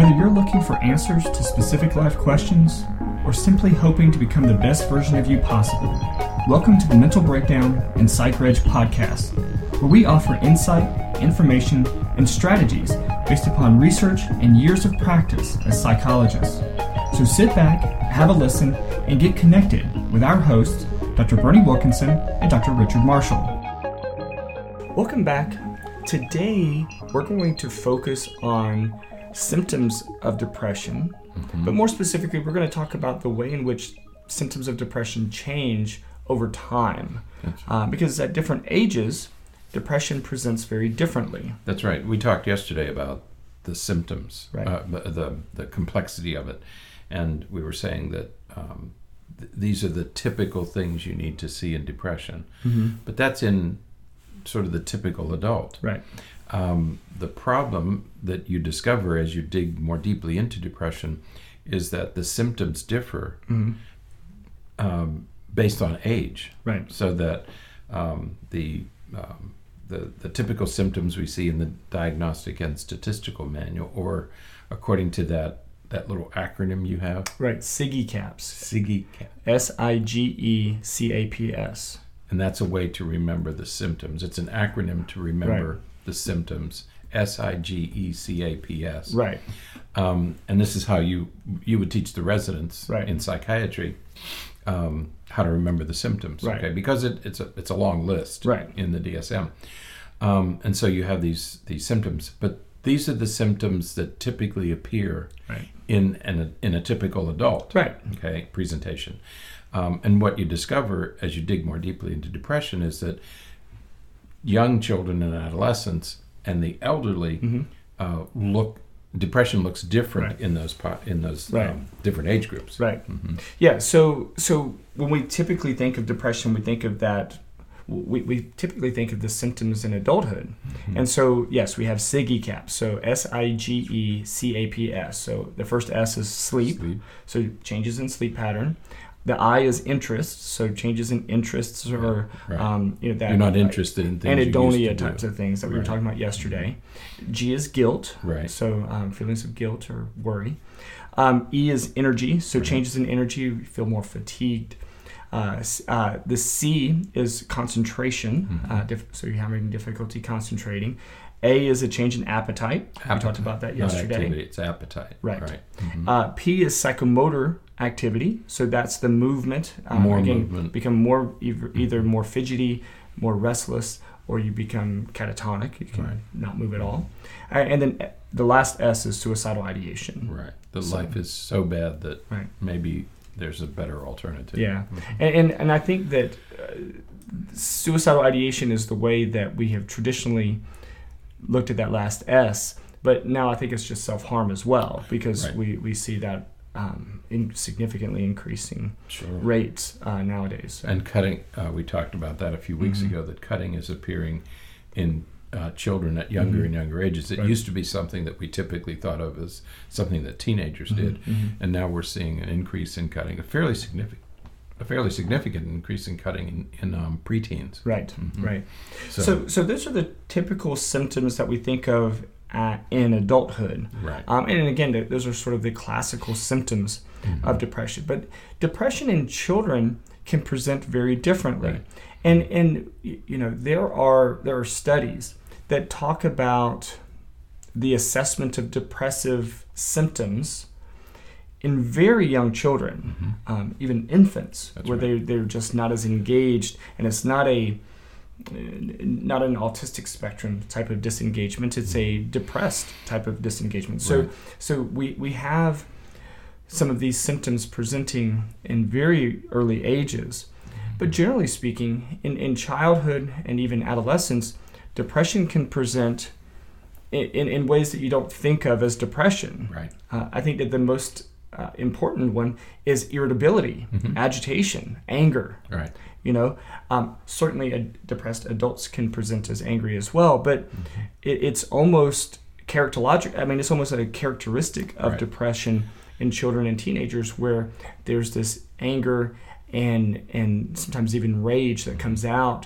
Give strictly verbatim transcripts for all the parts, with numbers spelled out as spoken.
Whether you're looking for answers to specific life questions or simply hoping to become the best version of you possible, welcome to the Mental Breakdown and PsychReg podcast, where we offer insight, information, and strategies based upon research and years of practice as psychologists. So sit back, have a listen, and get connected with our hosts, Doctor Bernie Wilkinson and Doctor Richard Marshall. Welcome back. Today, we're going to focus on symptoms of depression, mm-hmm. but more specifically, we're going to talk about the way in which symptoms of depression change over time. Right. Uh, because at different ages, depression presents very differently. That's right. We talked yesterday about the symptoms, right. uh, the the complexity of it, and we were saying that um, th- these are the typical things you need to see in depression, mm-hmm. but that's in sort of the typical adult. Right. Um, the problem that you discover as you dig more deeply into depression is that the symptoms differ mm-hmm. um, based on age. Right. So that um, the um, The, the typical symptoms we see in the Diagnostic and Statistical Manual, or according to that, that little acronym you have. Right, SIGE-CAPS. SIGE-CAPS. S I G E C A P S. And that's a way to remember the symptoms. It's an acronym to remember right. the symptoms. S I G E C A P S. Right. Um, and this is how you you would teach the residents right. in psychiatry um, how to remember the symptoms. Right. Okay, because it, it's a it's a long list right. in the D S M. Um, and so you have these these symptoms, but these are the symptoms that typically appear right. in in a, in a typical adult right. okay presentation. Um, and what you discover as you dig more deeply into depression is that young children and adolescents and the elderly mm-hmm. uh, look depression looks different right. in those po- in those right. um, different age groups. Right. Mm-hmm. Yeah. So so when we typically think of depression, we think of that. We, we typically think of the symptoms in adulthood. Mm-hmm. And so, yes, we have SIGE-CAPS, so S I G E C A P S. So the first S is sleep, sleep, so changes in sleep pattern. The I is interest, so changes in interests or, right. um, you know, that. You're not interested in things anhedonia you used to types do. of things that we right. were talking about yesterday. G is guilt, right. so um, feelings of guilt or worry. Um, e is energy, so right. changes in energy, we feel more fatigued. Uh, uh, the C is concentration, mm-hmm. uh, diff- so you're having difficulty concentrating. A is a change in appetite. appetite. We talked about that yesterday. Not activity, it's appetite. Right. right. Mm-hmm. Uh, P is psychomotor activity, so that's the movement. Um, more again, movement. Become more either, either more fidgety, more restless, or you become catatonic. You can right. not move at all. Uh, and then the last S is suicidal ideation. Right. The so, life is so bad that right. maybe there's a better alternative. Yeah, mm-hmm. and, and and I think that uh, suicidal ideation is the way that we have traditionally looked at that last S, but now I think it's just self-harm as well, because right. we, we see that um, in significantly increasing sure. rates uh, nowadays. And cutting, uh, we talked about that a few weeks mm-hmm. ago, that cutting is appearing in Uh, children at younger mm-hmm. and younger ages. It right. used to be something that we typically thought of as something that teenagers mm-hmm. did, mm-hmm. and now we're seeing an increase in cutting, a fairly significant, a fairly significant increase in cutting in, in um, preteens. Right, mm-hmm. right. So, so, so those are the typical symptoms that we think of uh, in adulthood. right. Um, and again, th- those are sort of the classical symptoms mm-hmm. of depression. But depression in children can present very differently. Right. And and you know there are there are studies that talk about the assessment of depressive symptoms in very young children, mm-hmm. um, even infants, That's where right. they they're just not as engaged, and it's not a not an autistic spectrum type of disengagement. It's a depressed type of disengagement. So right. so we we have some of these symptoms presenting in very early ages, but generally speaking, in in childhood and even adolescence, depression can present in, in, in ways that you don't think of as depression. Right. Uh, I think that the most uh, important one is irritability, mm-hmm. agitation, anger. Right. You know, um, certainly a depressed adults can present as angry as well, but mm-hmm. it, it's almost characterologic. I mean, it's almost a characteristic of right. depression in children and teenagers, where there's this anger and and sometimes even rage that comes out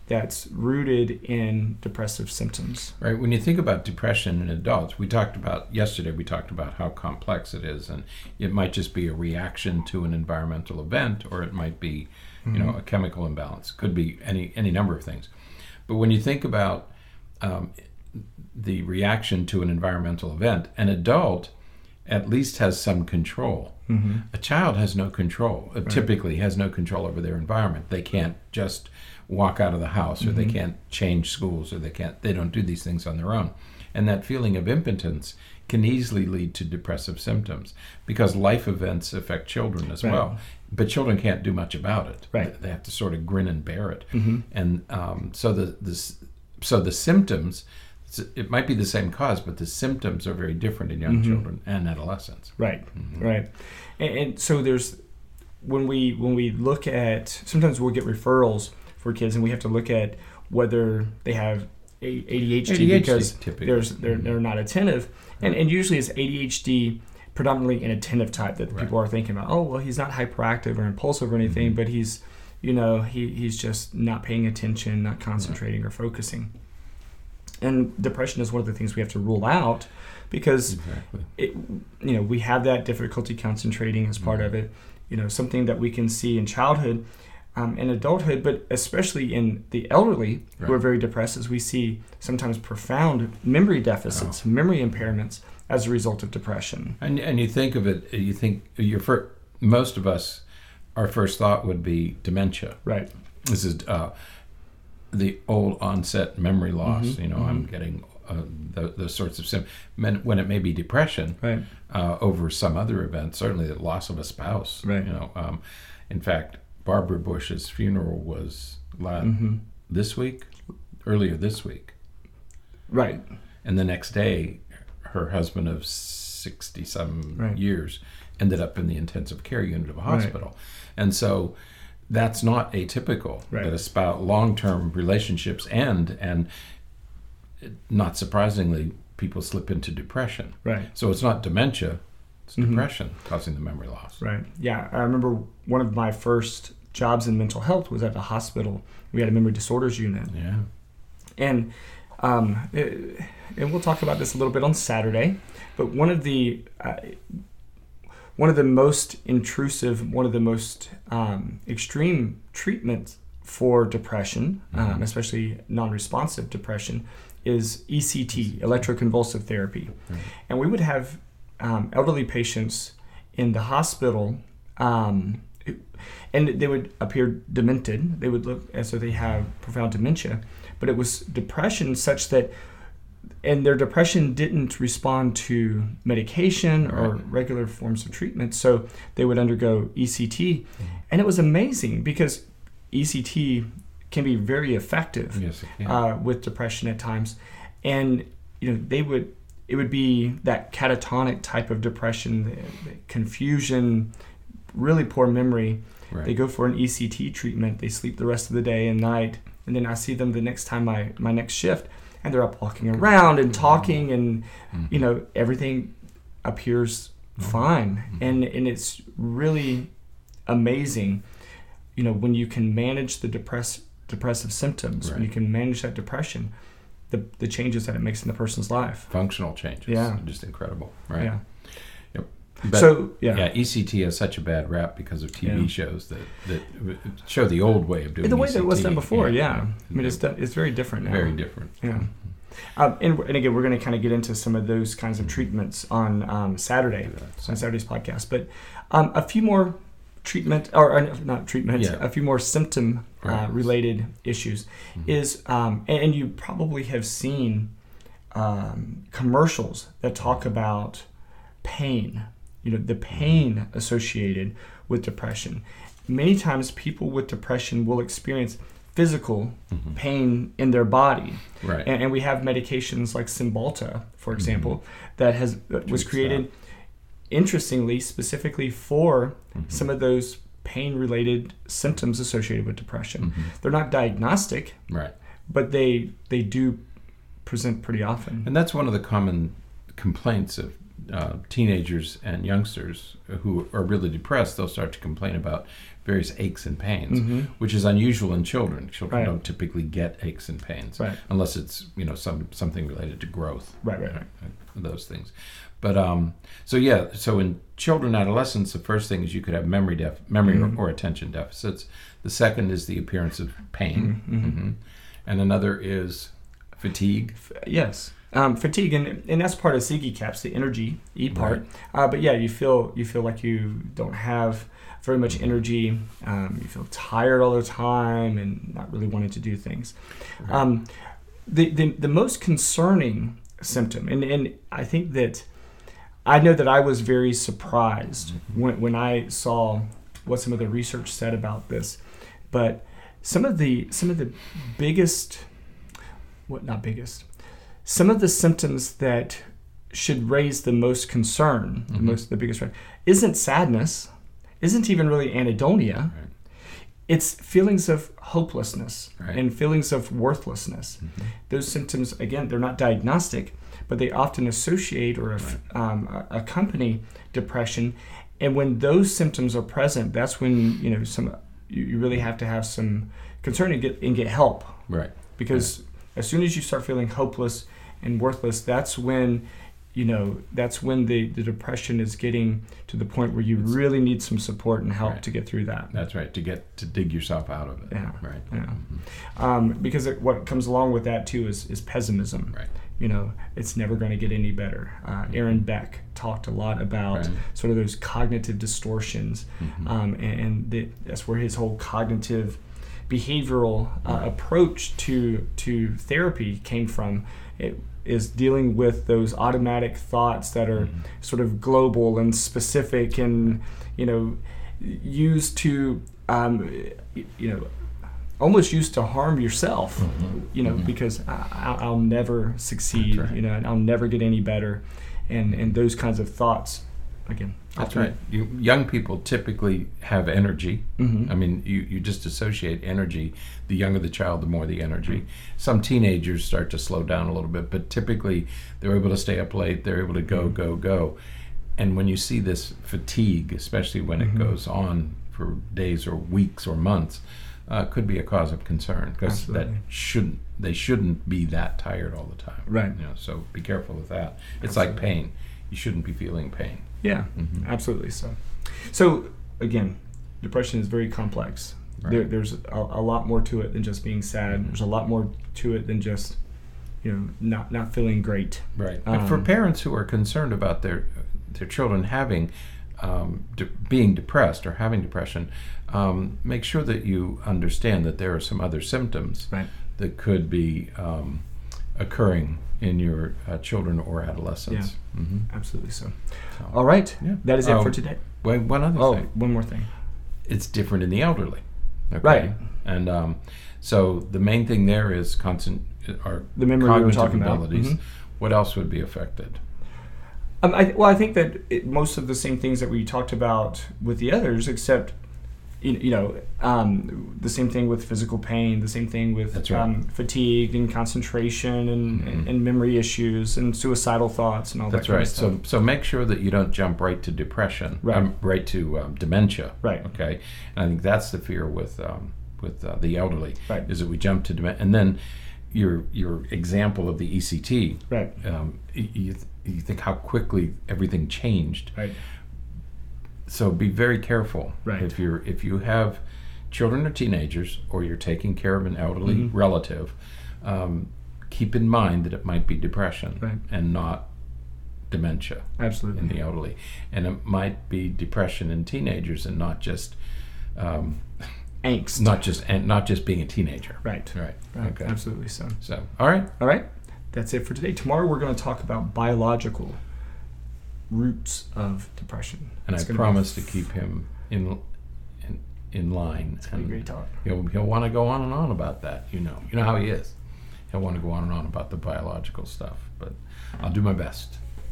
that's rooted in depressive symptoms. Right. When you think about depression in adults, we talked about yesterday, we talked about how complex it is, and it might just be a reaction to an environmental event, or it might be, you mm-hmm. know, a chemical imbalance. Could be any, any number of things. But when you think about um, the reaction to an environmental event, an adult at least has some control. Mm-hmm. A child has no control, uh, right. typically has no control over their environment. They can't just walk out of the house, or mm-hmm. they can't change schools, or they can't, they don't do these things on their own. And that feeling of impotence can easily lead to depressive symptoms, because life events affect children as right. well. But children can't do much about it. Right. They have to sort of grin and bear it. Mm-hmm. And um, so the this, so the symptoms, it might be the same cause, but the symptoms are very different in young mm-hmm. children and adolescents. Right, mm-hmm. right. And, and so there's, when we when we look at, sometimes we'll get referrals for kids, and we have to look at whether they have A D H D, A D H D because there's, they're, mm-hmm. they're not attentive. And, and usually it's A D H D predominantly inattentive type that right. people are thinking about. Oh, well, he's not hyperactive or impulsive or anything, mm-hmm. but he's, you know, he, he's just not paying attention, not concentrating right. or focusing. And depression is one of the things we have to rule out, because exactly. it, you know, we have that difficulty concentrating as part mm-hmm. of it. You know, something that we can see in childhood um, and adulthood, but especially in the elderly right. who are very depressed, as we see sometimes profound memory deficits, oh. memory impairments as a result of depression. And and you think of it, you think your first, most of us, our first thought would be dementia. Right. This is uh, the old onset memory loss. Mm-hmm. You know, mm-hmm. I'm getting uh, the, those sorts of symptoms. When it may be depression right. uh, over some other event, certainly the loss of a spouse. Right. You know, um, in fact, Barbara Bush's funeral was last, mm-hmm. this week, earlier this week. Right. And the next day, her husband of sixty-some right. years ended up in the intensive care unit of a hospital. Right. And so that's not atypical, right. that a spouse, long-term relationships end, and not surprisingly, people slip into depression. Right. So it's not dementia, it's mm-hmm. depression causing the memory loss. Right. Yeah. I remember one of my first jobs in mental health was at the hospital. We had a memory disorders unit. Yeah. And um, it, and we'll talk about this a little bit on Saturday, but one of the uh, one of the most intrusive, one of the most um, extreme treatments for depression, mm-hmm. um, especially non-responsive depression, is E C T, electroconvulsive therapy. Right. And we would have um, elderly patients in the hospital, um, and they would appear demented. They would look as though they have profound dementia, but it was depression such that, and their depression didn't respond to medication or right. regular forms of treatment, so they would undergo E C T. Mm-hmm. And it was amazing, because E C T can be very effective yes, it can. Uh, with depression at times. And you know, they would it would be that catatonic type of depression, the, the confusion, really poor memory. Right. They go for an E C T treatment, they sleep the rest of the day and night, and then I see them the next time my, my next shift, and they're up walking around and talking, and mm-hmm. you know, everything appears mm-hmm. fine. Mm-hmm. And and it's really amazing, you know, when you can manage the depress, depressive symptoms, right. when you can manage that depression, the the changes that it makes in the person's life. Functional changes. Yeah. Just incredible. Right. Yeah. Yep. But, so yeah. yeah, E C T has such a bad rap because of T V yeah. show that, that show the old way of doing the way E C T. that it was done before. Yeah, yeah. I mean, it's done, it's very different now. Very different. Yeah. Um, and, and again, we're going to kind of get into some of those kinds of treatments on um, Saturday, on Saturday's podcast. But um, a few more treatment, or, or not treatment, yeah. a few more symptom right. uh, related issues mm-hmm. is, um, and, and you probably have seen um, commercials that talk about pain, you know, the pain associated with depression. Many times people with depression will experience physical mm-hmm. pain in their body. Right. And, and we have medications like Cymbalta, for example, mm-hmm. that has that was created, that. interestingly, specifically for mm-hmm. some of those pain-related symptoms associated with depression. Mm-hmm. They're not diagnostic, right? But they they do present pretty often. And that's one of the common complaints of uh, teenagers and youngsters who are really depressed. They'll start to complain about various aches and pains, mm-hmm. which is unusual in children. Children Right. don't typically get aches and pains, Right. unless it's you know some something related to growth, Right, right, you know, those things. But um, so yeah, so in children, adolescents, the first thing is you could have memory def- memory Mhm. or, or attention deficits. The second is the appearance of pain, Mhm. hmm and another is fatigue. Yes. Um, fatigue, and and that's part of S I G I CAPS, the energy E part. Right. Uh, but yeah, you feel you feel like you don't have very much energy. Um, you feel tired all the time and not really wanting to do things. Right. Um, the, the the most concerning symptom, and, and I think that I know that I was very surprised mm-hmm. when when I saw what some of the research said about this, but some of the some of the biggest, what not biggest. Some of the symptoms that should raise the most concern, mm-hmm. the most, the biggest, isn't sadness, isn't even really anhedonia. Right. It's feelings of hopelessness right. and feelings of worthlessness. Mm-hmm. Those symptoms, again, they're not diagnostic, but they often associate or right. um, accompany depression. And when those symptoms are present, that's when you know some you, you really have to have some concern and get and get help. Right. Because right. as soon as you start feeling hopeless and worthless, that's when, you know, that's when the, the depression is getting to the point where you really need some support and help right. to get through that. That's right, to get to dig yourself out of it. Yeah, right. Yeah. Mm-hmm. Um, because it, what comes along with that too is, is pessimism. Right. You know, it's never going to get any better. Uh, Aaron Beck talked a lot about right. sort of those cognitive distortions, mm-hmm. um, and, and the, that's where his whole cognitive behavioral uh, right. approach to to therapy came from. It is dealing with those automatic thoughts that are mm-hmm. sort of global and specific, and you know, used to um, you know, almost used to harm yourself. Mm-hmm. You know, mm-hmm. because I, I'll never succeed. Right. You know, I'll never get any better, and and those kinds of thoughts. Again, that's right. You, young people typically have energy. Mm-hmm. I mean, you, you just associate energy. The younger the child, the more the energy. Mm-hmm. Some teenagers start to slow down a little bit, but typically they're able to stay up late. They're able to go, mm-hmm. go, go. And when you see this fatigue, especially when mm-hmm. it goes on for days or weeks or months, uh, could be a cause of concern, because that shouldn't they shouldn't be that tired all the time. Right. You know, so be careful with that. It's Absolutely. like pain. You shouldn't be feeling pain. Yeah, mm-hmm. absolutely. So, so again, depression is very complex. Right. There, there's a, a lot more to it than just being sad. Mm-hmm. There's a lot more to it than just, you know, not not feeling great. Right. Um, and for parents who are concerned about their their children having um, de- being depressed or having depression, um, make sure that you understand that there are some other symptoms right. that could be um, occurring in your uh, children or adolescents. Yeah, mm-hmm. absolutely so. so. All right, yeah. that is it um, for today. Wait, one other oh, thing. one more thing. It's different in the elderly. Okay? Right. And um, so the main thing there is constant, or the memory we were talking abilities. about. Mm-hmm. What else would be affected? Um, I, well, I think that it, most of the same things that we talked about with the others, except you, you know, um, the same thing with physical pain, the same thing with That's right. um, fatigue and concentration and, mm-hmm. and, and memory issues and suicidal thoughts and all That's that kind right. of stuff. So so make sure that you don't jump right to depression, right, um, right to um, dementia. Right. Okay. And I think that's the fear with um, with uh, the elderly, right. is that we jump to dementia, and then your your example of the E C T. Right. Um, you th- you think how quickly everything changed. Right. So be very careful. Right. If you're if you have children or teenagers, or you're taking care of an elderly mm-hmm. relative, um, keep in mind that it might be depression right. and not dementia. Absolutely. In the elderly, and it might be depression in teenagers and not just um, angst. Not just and not just being a teenager. Right. Right. Right. Okay. Absolutely. So. So all right. All right. That's it for today. Tomorrow we're going to talk about biological roots of depression. And it's I promise to keep him in in, in line. It's going to be a great talk. He'll he'll want to go on and on about that. You know, you know how he is. He'll want to go on and on about the biological stuff. But I'll do my best.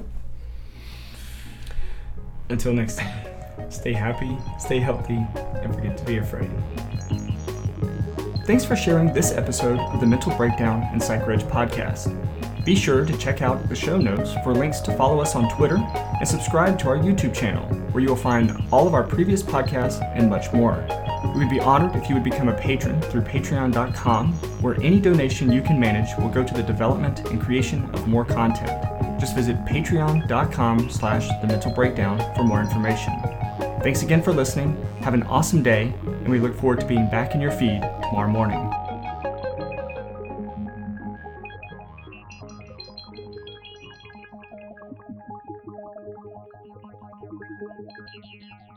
Until next time, stay happy, stay healthy, and forget to be afraid. Thanks for sharing this episode of the Mental Breakdown and PsychReg podcast. Be sure to check out the show notes for links to follow us on Twitter and subscribe to our YouTube channel, where you will find all of our previous podcasts and much more. We would be honored if you would become a patron through patreon dot com, where any donation you can manage will go to the development and creation of more content. Just visit patreon dot com slash the mental breakdown for more information. Thanks again for listening. Have an awesome day, and we look forward to being back in your feed tomorrow morning. Thank you.